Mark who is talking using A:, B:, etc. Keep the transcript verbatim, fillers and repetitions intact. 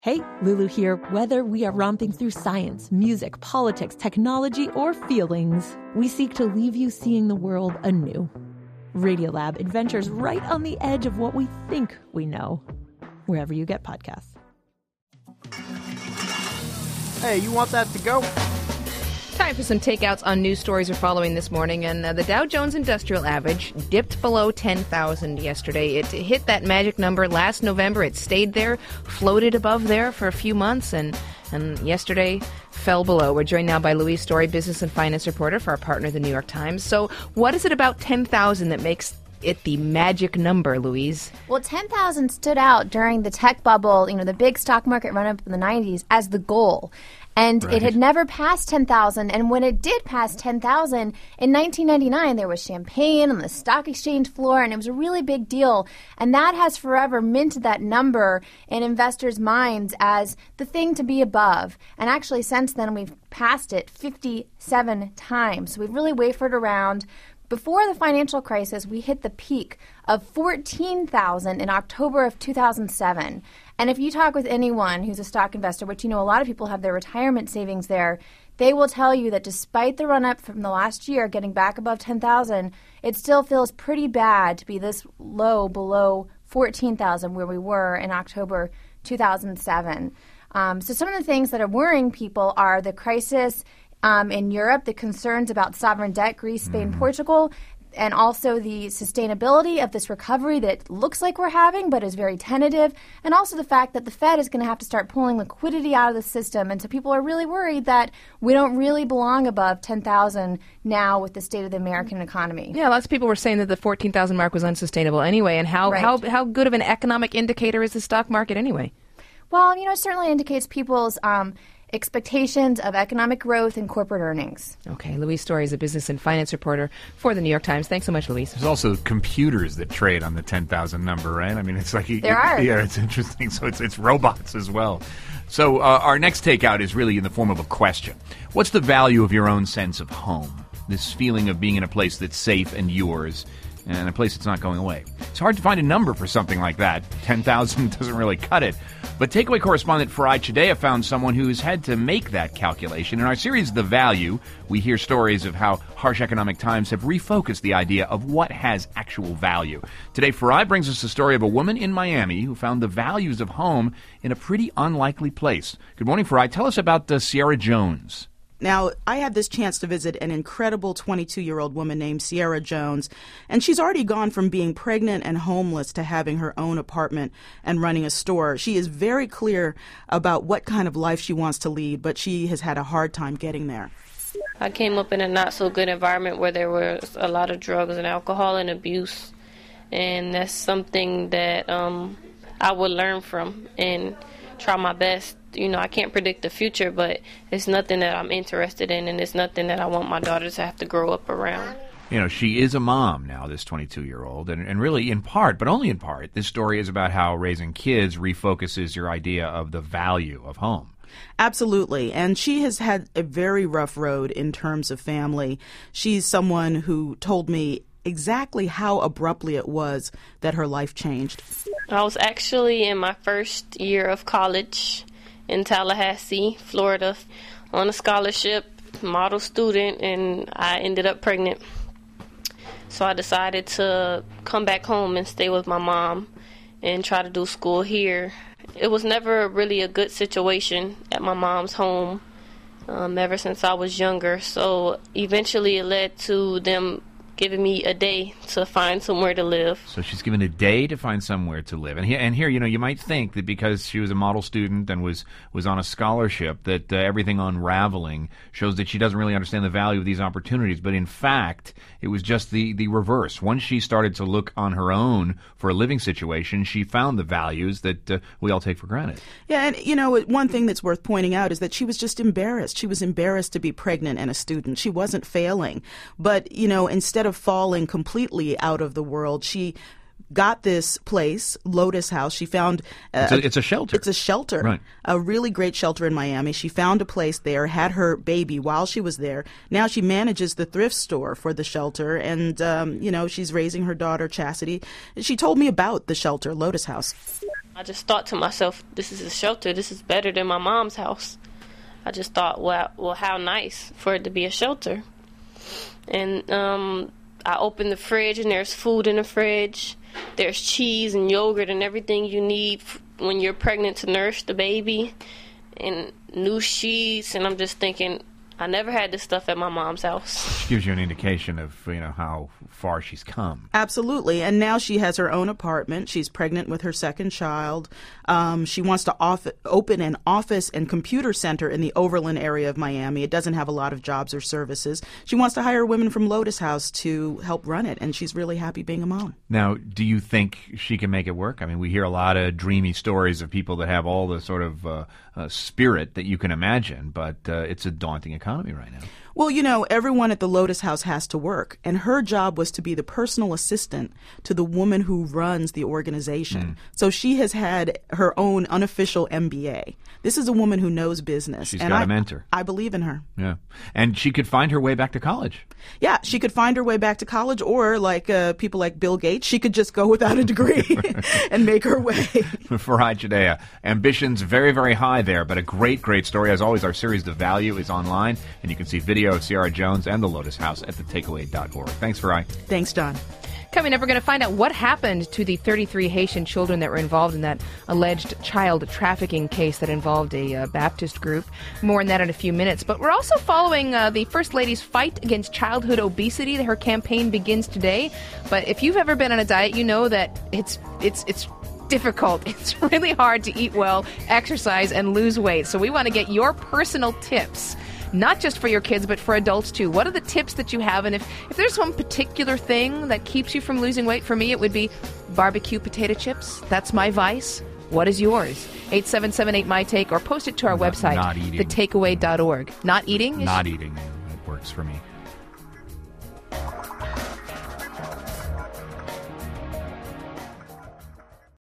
A: Hey, Lulu here. Whether we are romping through science, music, politics, technology, or feelings, we seek to leave you seeing the world anew. Radiolab adventures right on the edge of what we think we know, wherever you get podcasts.
B: Hey, you want that to go?
C: Time for some takeouts on news stories we're following this morning. And uh, the Dow Jones Industrial Average dipped below ten thousand yesterday. It hit that magic number last November. It stayed there, floated above there for a few months, and, and yesterday fell below. We're joined now by Louise Story, business and finance reporter for our partner, the New York Times. So what is it about ten thousand that makes it the magic number, Louise?
D: Well, ten thousand stood out during the tech bubble, you know, the big stock market run-up in the nineties, as the goal. And right. It had never passed ten thousand. And when it did pass ten thousand, in nineteen ninety-nine, there was champagne on the stock exchange floor, and it was a really big deal. And that has forever minted that number in investors' minds as the thing to be above. And actually, since then, we've passed it fifty-seven times. So we've really wavered around. Before the financial crisis, we hit the peak of fourteen thousand in October of two thousand seven. And if you talk with anyone who's a stock investor, which you know a lot of people have their retirement savings there, they will tell you that despite the run-up from the last year getting back above ten thousand, it still feels pretty bad to be this low below fourteen thousand where we were in October two thousand seven. Um, so some of the things that are worrying people are the crisis Um, in Europe, the concerns about sovereign debt, Greece, Spain, mm. Portugal, and also the sustainability of this recovery that looks like we're having but is very tentative, and also the fact that the Fed is going to have to start pulling liquidity out of the system. And so people are really worried that we don't really belong above ten thousand now with the state of the American economy.
C: Yeah, lots of people were saying that the fourteen thousand mark was unsustainable anyway. And how,
D: right.
C: how, how good of an economic indicator is the stock market anyway?
D: Well, you know, it certainly indicates people's Um, expectations of economic growth and corporate earnings.
C: Okay, Louise Story is a business and finance reporter for the New York Times. Thanks so much, Louise.
E: There's also computers that trade on the ten thousand number, right? I mean, it's like...
D: There are.
E: Yeah, it's interesting. So it's, it's robots as well. So uh, our next takeout is really in the form of a question. What's the value of your own sense of home? This feeling of being in a place that's safe and yours, and a place that's not going away. It's hard to find a number for something like that. ten thousand doesn't really cut it. But takeaway correspondent Farai Chideya found someone who's had to make that calculation. In our series, The Value, we hear stories of how harsh economic times have refocused the idea of what has actual value. Today, Farai brings us the story of a woman in Miami who found the values of home in a pretty unlikely place. Good morning, Farai. Tell us about uh, Sierra Jones.
F: Now, I had this chance to visit an incredible twenty-two-year-old woman named Sierra Jones, and she's already gone from being pregnant and homeless to having her own apartment and running a store. She is very clear about what kind of life she wants to lead, but she has had a hard time getting there.
G: I came up in a not-so-good environment where there was a lot of drugs and alcohol and abuse, and that's something that um, I would learn from and try my best. You know, I can't predict the future, but it's nothing that I'm interested in, and it's nothing that I want my daughter to have to grow up around.
E: You know, she is a mom now, this twenty-two-year-old, and, and really in part, but only in part, this story is about how raising kids refocuses your idea of the value of home.
F: Absolutely. And she has had a very rough road in terms of family. She's someone who told me exactly how abruptly it was that her life changed.
G: I was actually in my first year of college in Tallahassee, Florida, on a scholarship, model student, and I ended up pregnant. So I decided to come back home and stay with my mom and try to do school here. It was never really a good situation at my mom's home um, ever since I was younger. So eventually it led to them giving me a day to find somewhere to live.
E: So she's given a day to find somewhere to live. And here, and here, you know, you might think that because she was a model student and was, was on a scholarship that uh, everything unraveling shows that she doesn't really understand the value of these opportunities. But in fact, it was just the, the reverse. Once she started to look on her own for a living situation, she found the values that uh, we all take for granted.
F: Yeah, and, you know, one thing that's worth pointing out is that she was just embarrassed. She was embarrassed to be pregnant and a student. She wasn't failing. But, you know, instead of falling completely out of the world, she got this place, Lotus House. She found uh,
E: it's, a, it's a shelter.
F: It's a shelter,
E: right.
F: A really great shelter in Miami. She found a place there, had her baby while she was there. Now she manages the thrift store for the shelter, and um, you know, she's raising her daughter Chastity. She told me about the shelter, Lotus House.
G: I just thought to myself, this is a shelter. This is better than my mom's house. I just thought, well, well, how nice for it to be a shelter. And um, I opened the fridge, and there's food in the fridge. There's cheese and yogurt and everything you need f- when you're pregnant to nurse the baby, and new sheets. And I'm just thinking, I never had this stuff at my mom's house.
E: Gives you an indication of, you know, how far she's come.
F: Absolutely. And now she has her own apartment. She's pregnant with her second child. Um, she wants to off- open an office and computer center in the Overland area of Miami. It doesn't have a lot of jobs or services. She wants to hire women from Lotus House to help run it, and she's really happy being a mom.
E: Now, do you think she can make it work? I mean, we hear a lot of dreamy stories of people that have all the sort of uh, uh, spirit that you can imagine, but uh, it's a daunting economy right now.
F: Well, you know, everyone at the Lotus House has to work, and her job was to be the personal assistant to the woman who runs the organization. Mm. So she has had her own unofficial M B A. This is a woman who knows business.
E: She's
F: and
E: got
F: I,
E: a mentor.
F: I believe in her.
E: Yeah. And she could find her way back to college.
F: Yeah, she could find her way back to college, or like uh, people like Bill Gates, she could just go without a degree and make her way.
E: Farai Chideya, ambitions very, very high there, but a great, great story. As always, our series The Value is online, and you can see video of Ciara Jones and the Lotus House at the takeaway dot org. Thanks, Farai.
F: Thanks, John.
C: Coming up, we're going to find out what happened to the thirty-three Haitian children that were involved in that alleged child trafficking case that involved a uh, Baptist group. More on that in a few minutes. But we're also following uh, the First Lady's fight against childhood obesity. Her campaign begins today. But if you've ever been on a diet, you know that it's it's it's difficult. It's really hard to eat well, exercise, and lose weight. So we want to get your personal tips. Not just for your kids, but for adults, too. What are the tips that you have? And if, if there's one particular thing that keeps you from losing weight, for me, it would be barbecue potato chips. That's my vice. What is yours? eight seven seven eight, M Y take, or post it to our
E: not,
C: website,
E: not eating.
C: the takeaway dot org. Not eating?
E: Not eating. It works for me.